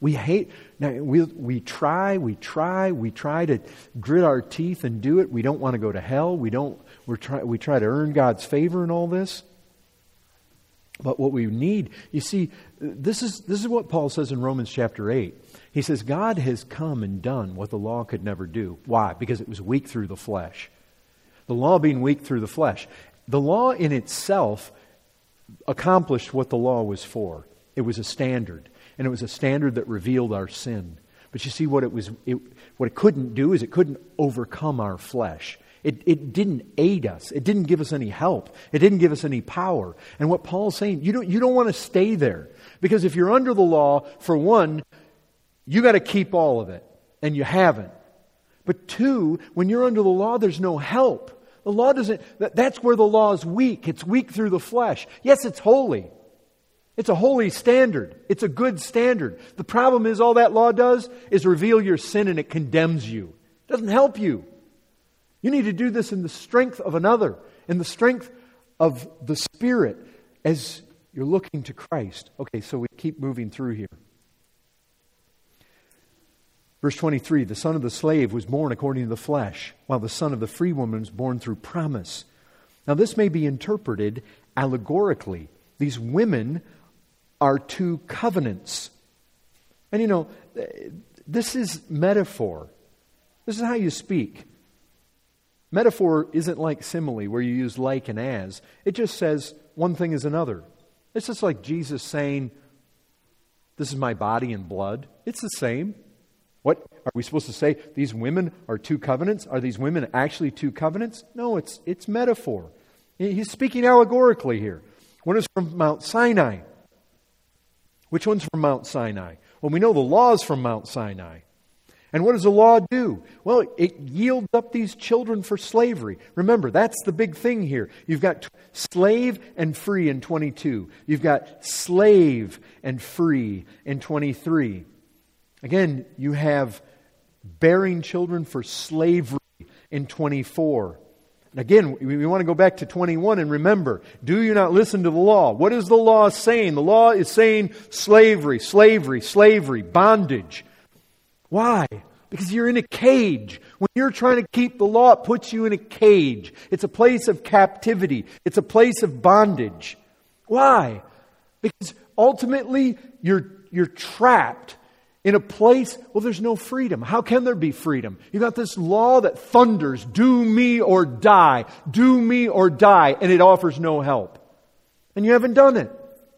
We hate, now we try to grit our teeth and do it. We don't want to go to hell. We try to earn God's favor in all this. But what we need, you see, this is what Paul says in Romans chapter 8. He says, God has come and done what the law could never do. Why? Because it was weak through the flesh. The law being weak through the flesh. The law in itself accomplished what the law was for. It was a standard. And it was a standard that revealed our sin. But you see, what it couldn't do is it couldn't overcome our flesh. It didn't aid us. It didn't give us any help. It didn't give us any power. And what Paul's saying, you don't want to stay there. Because if you're under the law, for one, you got to keep all of it. And you haven't. But two, when you're under the law, there's no help. The law doesn't, that's where the law is weak. It's weak through the flesh. Yes, it's holy. It's a holy standard. It's a good standard. The problem is all that law does is reveal your sin and it condemns you. It doesn't help you. You need to do this in the strength of another, in the strength of the Spirit as you're looking to Christ. Okay, so we keep moving through here. Verse 23, the son of the slave was born according to the flesh, while the son of the free woman was born through promise. Now this may be interpreted allegorically. These women are two covenants. And you know, this is metaphor. This is how you speak. Metaphor isn't like simile where you use like and as. It just says one thing is another. It's just like Jesus saying, this is my body and blood. It's the same. What are we supposed to say? These women are two covenants? Are these women actually two covenants? No, it's metaphor. He's speaking allegorically here. One is from Mount Sinai. Which one's from Mount Sinai? Well, we know the law is from Mount Sinai. And what does the law do? Well, it yields up these children for slavery. Remember, that's the big thing here. You've got slave and free in 22. You've got slave and free in 23. Again, you have bearing children for slavery in 24. And again, we want to go back to 21 and remember, do you not listen to the law? What is the law saying? The law is saying slavery, slavery, slavery, bondage. Why? Because you're in a cage. When you're trying to keep the law, it puts you in a cage. It's a place of captivity. It's a place of bondage. Why? Because ultimately, you're trapped in a place, well, there's no freedom. How can there be freedom? You got this law that thunders, do me or die, do me or die, and it offers no help. And you haven't done it.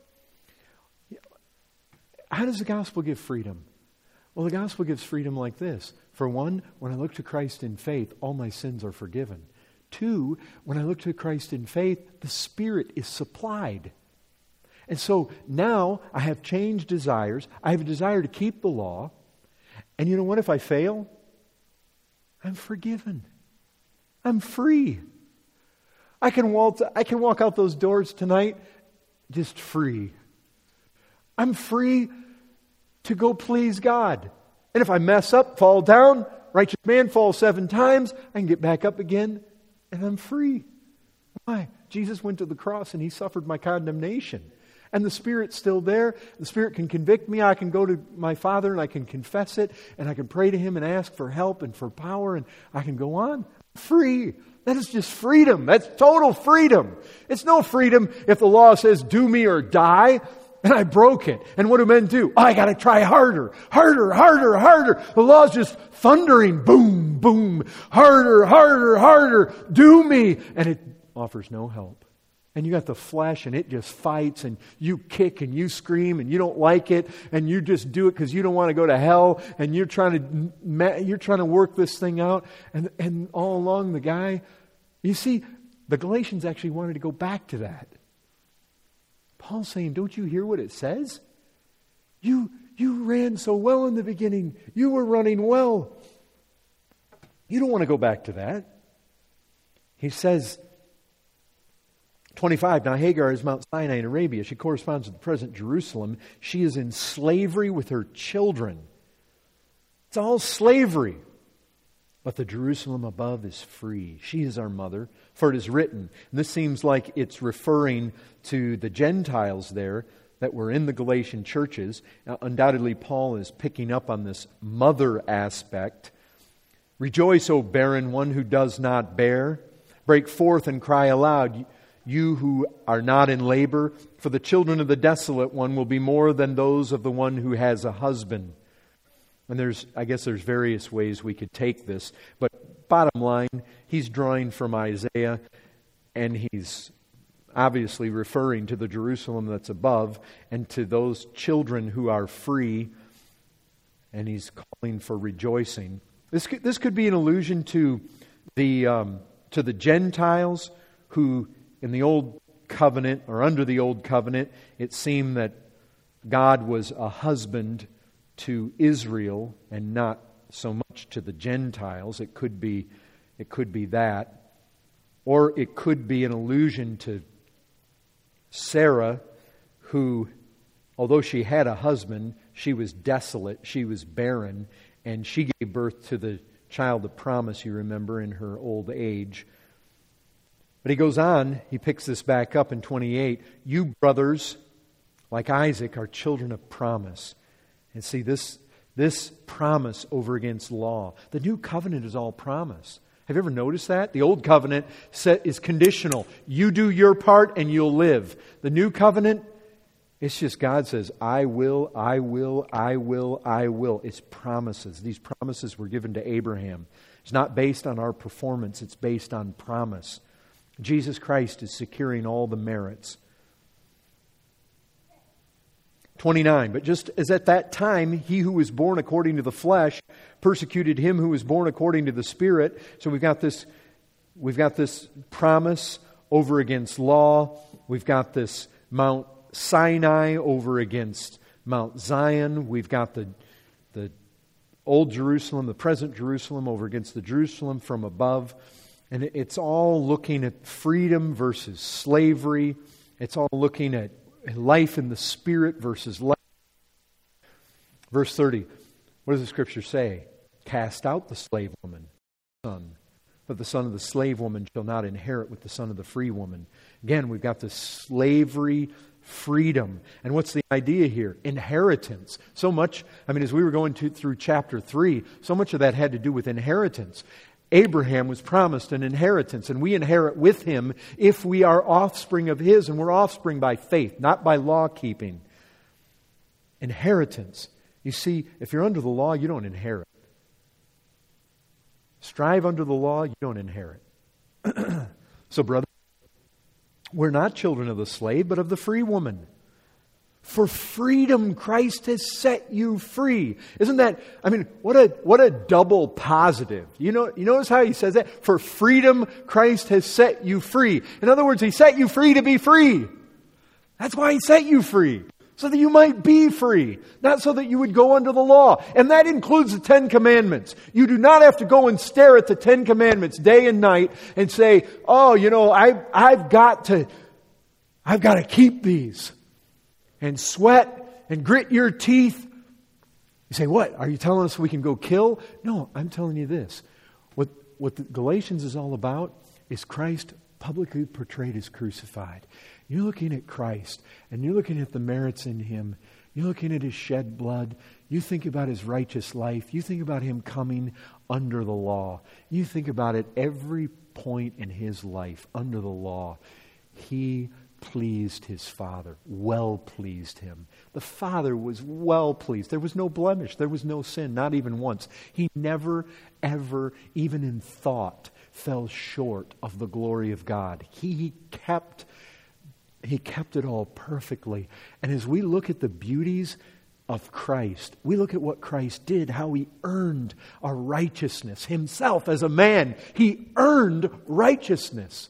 How does the gospel give freedom? Well, the gospel gives freedom like this. For one, when I look to Christ in faith, all my sins are forgiven. Two, when I look to Christ in faith, the Spirit is supplied. And so now I have changed desires. I have a desire to keep the law. And you know what? If I fail, I'm forgiven. I'm free. I can walk out those doors tonight just free. I'm free to go please God. And if I mess up, fall down, righteous man falls 7 times, I can get back up again and I'm free. Why? Jesus went to the cross and He suffered my condemnation. And the Spirit's still there. The Spirit can convict me. I can go to my Father and I can confess it. And I can pray to Him and ask for help and for power. And I can go on. Free. That is just freedom. That's total freedom. It's no freedom if the law says do me or die. And I broke it. And what do men do? Oh, I got to try harder. Harder, harder, harder. The law's just thundering. Boom, boom. Harder, harder, harder. Do me. And it offers no help. And you got the flesh and it just fights and you kick and you scream and you don't like it and you just do it because you don't want to go to hell and you're trying to work this thing out. And all along the guy, you see, the Galatians actually wanted to go back to that. Paul's saying, don't you hear what it says? You ran so well in the beginning. You were running well. You don't want to go back to that. He says, 25, now Hagar is Mount Sinai in Arabia. She corresponds to the present Jerusalem. She is in slavery with her children. It's all slavery. But the Jerusalem above is free. She is our mother. For it is written, and this seems like it's referring to the Gentiles there, that were in the Galatian churches. Now, undoubtedly, Paul is picking up on this mother aspect. Rejoice, O barren one who does not bear. Break forth and cry aloud, you who are not in labor, for the children of the desolate one will be more than those of the one who has a husband. And I guess there's various ways we could take this, but bottom line, he's drawing from Isaiah, and he's obviously referring to the Jerusalem that's above and to those children who are free, and he's calling for rejoicing. This could be an allusion to the Gentiles who, in the Old Covenant, or under the Old Covenant, it seemed that God was a husband to Israel and not so much to the Gentiles. It could be that. Or it could be an allusion to Sarah, who, although she had a husband, she was desolate, she was barren, and she gave birth to the child of promise, you remember, in her old age. But he goes on, he picks this back up in 28. You brothers, like Isaac, are children of promise. And see, this promise over against law. The new covenant is all promise. Have you ever noticed that? The old covenant is conditional. You do your part and you'll live. The new covenant, it's just God says, I will, I will, I will, I will. It's promises. These promises were given to Abraham. It's not based on our performance. It's based on promise. Jesus Christ is securing all the merits. 29, but just as at that time, he who was born according to the flesh persecuted him who was born according to the Spirit. So we've got this promise over against law. We've got this Mount Sinai over against Mount Zion. We've got the old Jerusalem, the present Jerusalem over against the Jerusalem from above. And it's all looking at freedom versus slavery. It's all looking at life in the Spirit versus life. Verse 30, what does the Scripture say? Cast out the slave woman, son. But the son of the slave woman shall not inherit with the son of the free woman. Again, we've got this slavery, freedom. And what's the idea here? Inheritance. So much, as we were going through chapter 3, so much of that had to do with inheritance. Abraham was promised an inheritance, and we inherit with him if we are offspring of his, and we're offspring by faith, not by law keeping. Inheritance. You see, if you're under the law, you don't inherit. Strive under the law, you don't inherit. So, brother, we're not children of the slave, but of the free woman. For freedom, Christ has set you free. Isn't that, what a double positive. You notice how he says that? For freedom, Christ has set you free. In other words, he set you free to be free. That's why he set you free. So that you might be free. Not so that you would go under the law. And that includes the 10 Commandments. You do not have to go and stare at the 10 Commandments day and night and say, I've got to keep these. And sweat and grit your teeth. You say, what? Are you telling us we can go kill? No, I'm telling you this. What the Galatians is all about is Christ publicly portrayed as crucified. You're looking at Christ and you're looking at the merits in Him. You're looking at His shed blood. You think about His righteous life. You think about Him coming under the law. You think about it every point in His life under the law. He pleased His Father, well pleased Him. The Father was well pleased. There was no blemish. There was no sin, not even once. He never, ever, even in thought, fell short of the glory of God. He kept it all perfectly. And as we look at the beauties of Christ, we look at what Christ did, how He earned our righteousness. Himself as a man, He earned righteousness.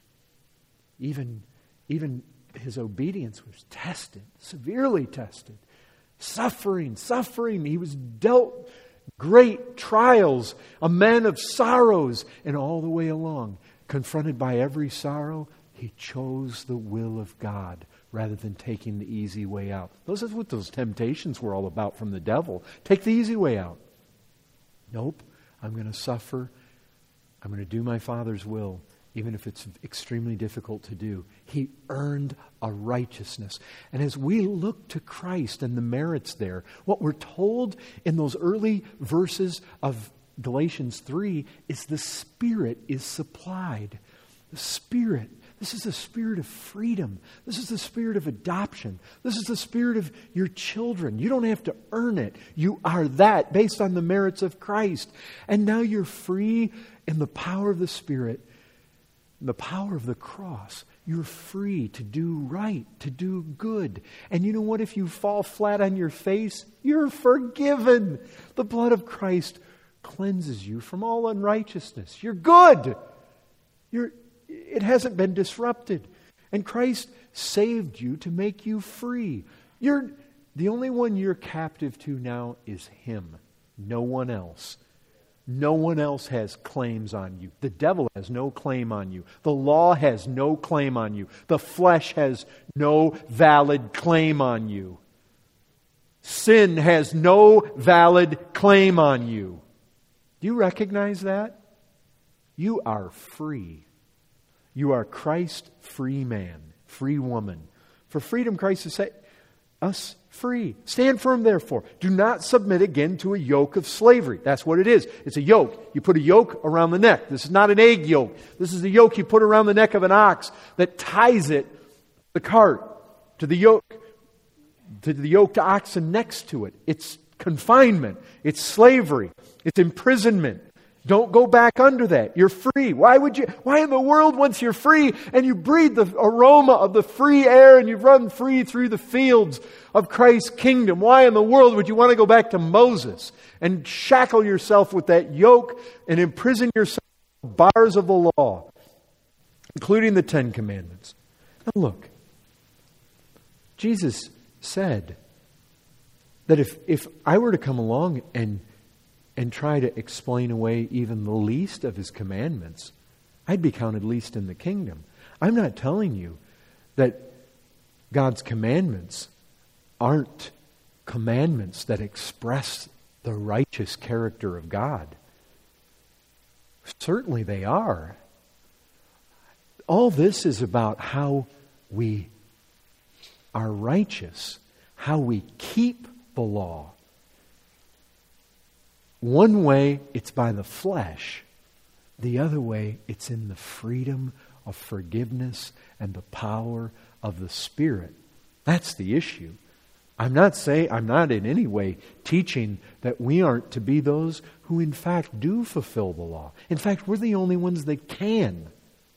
Even His obedience was tested, severely tested. Suffering. He was dealt great trials, a man of sorrows. And all the way along, confronted by every sorrow, He chose the will of God rather than taking the easy way out. Those are what those temptations were all about from the devil. Take the easy way out. Nope, I'm going to suffer. I'm going to do my Father's will. even if it's extremely difficult to do. He earned a righteousness. And as we look to Christ and the merits there, what we're told in those early verses of Galatians 3 is the Spirit is supplied. The Spirit. This is the spirit of freedom. This is the spirit of adoption. This is the spirit of your children. You don't have to earn it. You are that based on the merits of Christ. And now you're free in the power of the Spirit, the power of the cross. You're free to do right, to do good. And you know what? If you fall flat on your face, you're forgiven. The blood of Christ cleanses you from all unrighteousness. You're good. It hasn't been disrupted. And Christ saved you to make you free. The only one you're captive to now is Him. No one else. No one else has claims on you. The devil has no claim on you. The law has no claim on you. The flesh has no valid claim on you. Sin has no valid claim on you. Do you recognize that? You are free. You are Christ free man, free woman. For freedom Christ has set us free. Stand firm therefore. Do not submit again to a yoke of slavery. That's what it is. It's a yoke. You put a yoke around the neck. This is not an egg yoke. This is the yoke you put around the neck of an ox that ties it, the cart, to the yoked oxen next to it. It's confinement. It's slavery. It's imprisonment. Don't go back under that. You're free. Why in the world, once you're free and you breathe the aroma of the free air and you run free through the fields of Christ's kingdom, why in the world would you want to go back to Moses and shackle yourself with that yoke and imprison yourself with the bars of the law, including the 10 Commandments? Now look, Jesus said that if I were to come along and try to explain away even the least of His commandments, I'd be counted least in the kingdom. I'm not telling you that God's commandments aren't commandments that express the righteous character of God. Certainly they are. All this is about how we are righteous, how we keep the law. One way, it's by the flesh. The other way, it's in the freedom of forgiveness and the power of the Spirit. That's the issue. I'm not in any way teaching that we aren't to be those who in fact do fulfill the law. In fact, we're the only ones that can.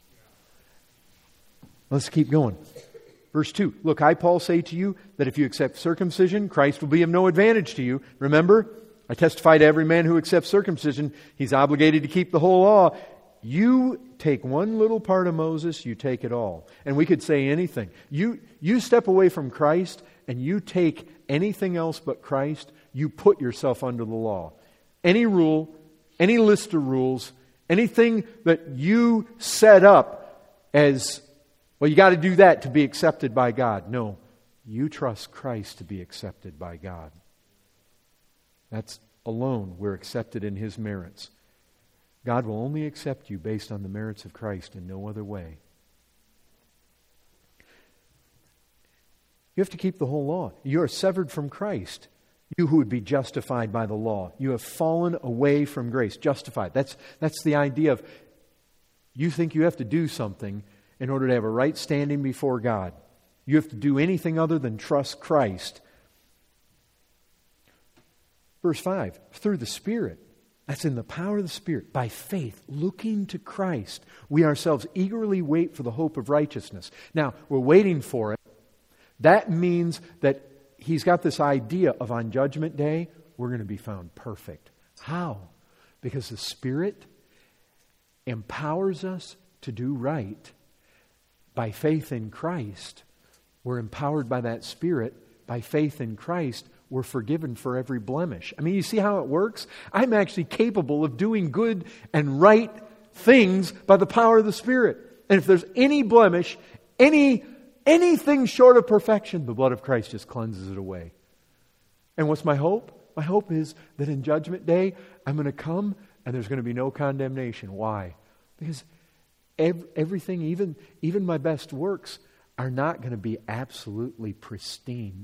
Let's keep going. Verse 2, look, I, Paul, say to you that if you accept circumcision, Christ will be of no advantage to you. Remember, I testify to every man who accepts circumcision, he's obligated to keep the whole law. You take one little part of Moses, you take it all. And we could say anything. You step away from Christ and you take anything else but Christ, you put yourself under the law. Any rule, any list of rules, anything that you set up as, well, you got to do that to be accepted by God. No, you trust Christ to be accepted by God. That's alone we're accepted in His merits. God will only accept you based on the merits of Christ in no other way. You have to keep the whole law. You are severed from Christ. You who would be justified by the law. You have fallen away from grace. Justified. That's the idea of you think you have to do something in order to have a right standing before God. You have to do anything other than trust Christ. Verse 5, through the Spirit. That's in the power of the Spirit. By faith, looking to Christ, we ourselves eagerly wait for the hope of righteousness. Now, we're waiting for it. That means that He's got this idea of on Judgment Day, we're going to be found perfect. How? Because the Spirit empowers us to do right. By faith in Christ, we're empowered by that Spirit. By faith in Christ, we're forgiven for every blemish. I mean, you see how it works? I'm actually capable of doing good and right things by the power of the Spirit. And if there's any blemish, anything short of perfection, the blood of Christ just cleanses it away. And what's my hope? My hope is that in Judgment Day, I'm going to come and there's going to be no condemnation. Why? Because everything, even my best works, are not going to be absolutely pristine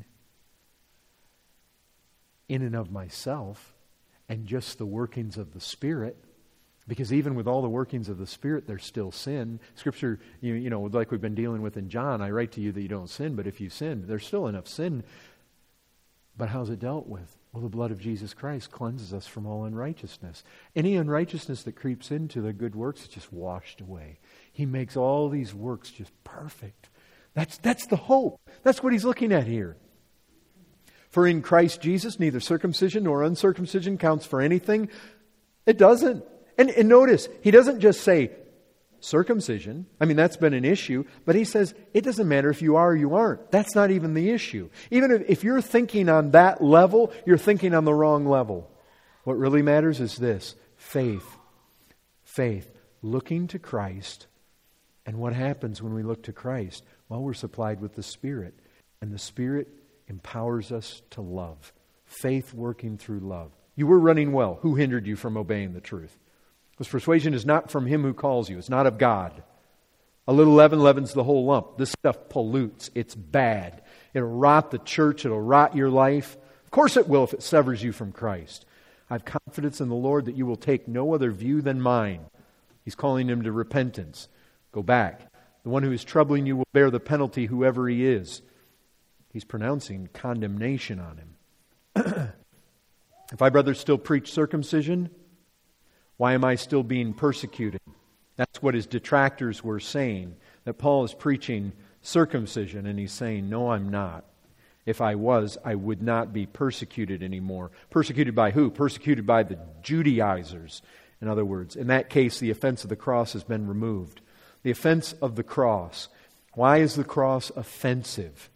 in and of myself and just the workings of the Spirit. Because even with all the workings of the Spirit, there's still sin. Scripture, you know, like we've been dealing with in John, I write to you that you don't sin, but if you sin, there's still enough sin. But how's it dealt with? Well, the blood of Jesus Christ cleanses us from all unrighteousness. Any unrighteousness that creeps into the good works is just washed away. He makes all these works just perfect. That's the hope. That's what he's looking at here. For in Christ Jesus, neither circumcision nor uncircumcision counts for anything. It doesn't. And notice, he doesn't just say circumcision. I mean, that's been an issue. But he says, it doesn't matter if you are or you aren't. That's not even the issue. Even if you're thinking on that level, you're thinking on the wrong level. What really matters is this: faith. Faith. Looking to Christ. And what happens when we look to Christ? Well, we're supplied with the Spirit. And the Spirit empowers us to love. Faith working through love. You were running well. Who hindered you from obeying the truth? Because persuasion is not from him who calls you. It's not of God. A little leaven leavens the whole lump. This stuff pollutes. It's bad. It'll rot the church. It'll rot your life. Of course it will if it severs you from Christ. I have confidence in the Lord that you will take no other view than mine. He's calling him to repentance. Go back. The one who is troubling you will bear the penalty, whoever he is. He's pronouncing condemnation on him. If I, brothers, still preach circumcision, why am I still being persecuted? That's what his detractors were saying, that Paul is preaching circumcision, and he's saying, no, I'm not. If I was, I would not be persecuted anymore. Persecuted by who? Persecuted by the Judaizers. In other words, in that case, the offense of the cross has been removed. The offense of the cross. Why is the cross offensive?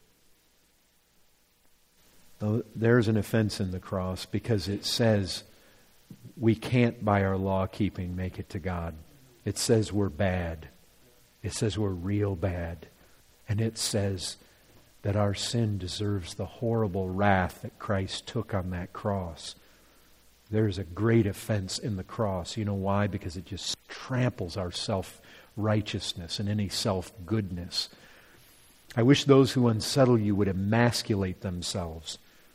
There's an offense in the cross because it says we can't by our law keeping make it to God. It says we're bad. It says we're real bad. And it says that our sin deserves the horrible wrath that Christ took on that cross. There's a great offense in the cross. You know why? Because it just tramples our self-righteousness and any self-goodness. I wish those who unsettle you would emasculate themselves.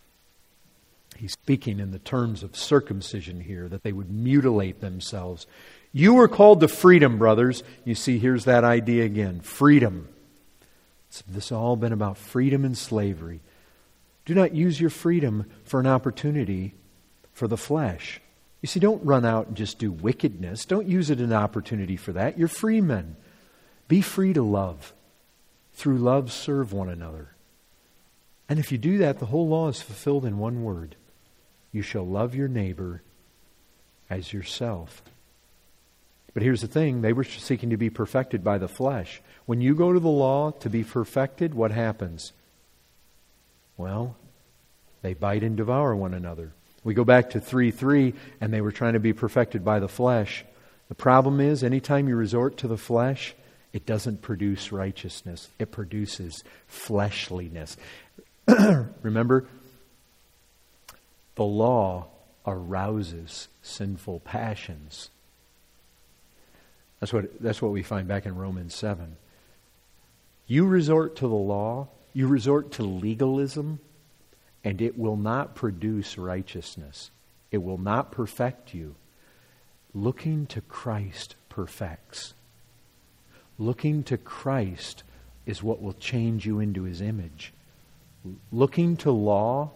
He's speaking in the terms of circumcision here, that they would mutilate themselves. You were called to freedom, brothers. You see, here's that idea again. Freedom. This has all been about freedom and slavery. Do not use your freedom for an opportunity for the flesh. You see, don't run out and just do wickedness. Don't use it as an opportunity for that. You're free men. Be free to love. Through love, serve one another. And if you do that, the whole law is fulfilled in one word. You shall love your neighbor as yourself. But here's the thing. They were seeking to be perfected by the flesh. When you go to the law to be perfected, what happens? Well, they bite and devour one another. We go back to 3:3, and they were trying to be perfected by the flesh. The problem is, anytime you resort to the flesh, it doesn't produce righteousness. It produces fleshliness. Remember, the law arouses sinful passions. That's what we find back in Romans 7. You resort to the law, you resort to legalism, and it will not produce righteousness. It will not perfect you. Looking to Christ perfects. Looking to Christ is what will change you into His image. Looking to law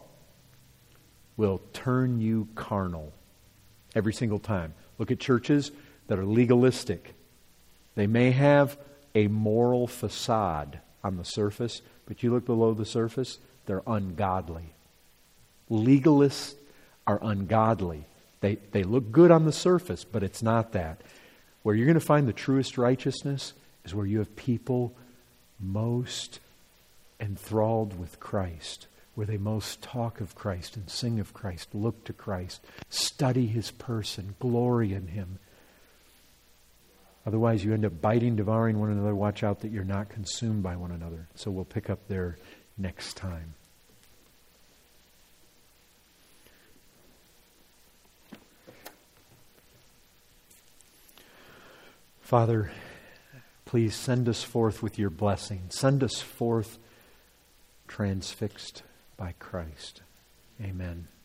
will turn you carnal every single time. Look at churches that are legalistic. They may have a moral facade on the surface, but you look below the surface, they're ungodly. Legalists are ungodly. They look good on the surface, but it's not that. Where you're going to find the truest righteousness is where you have people most enthralled with Christ, where they most talk of Christ and sing of Christ, look to Christ, study His person, glory in Him. Otherwise, you end up biting, devouring one another. Watch out that you're not consumed by one another. So we'll pick up there next time. Father, Please send us forth with your blessing. Send us forth transfixed by Christ. Amen.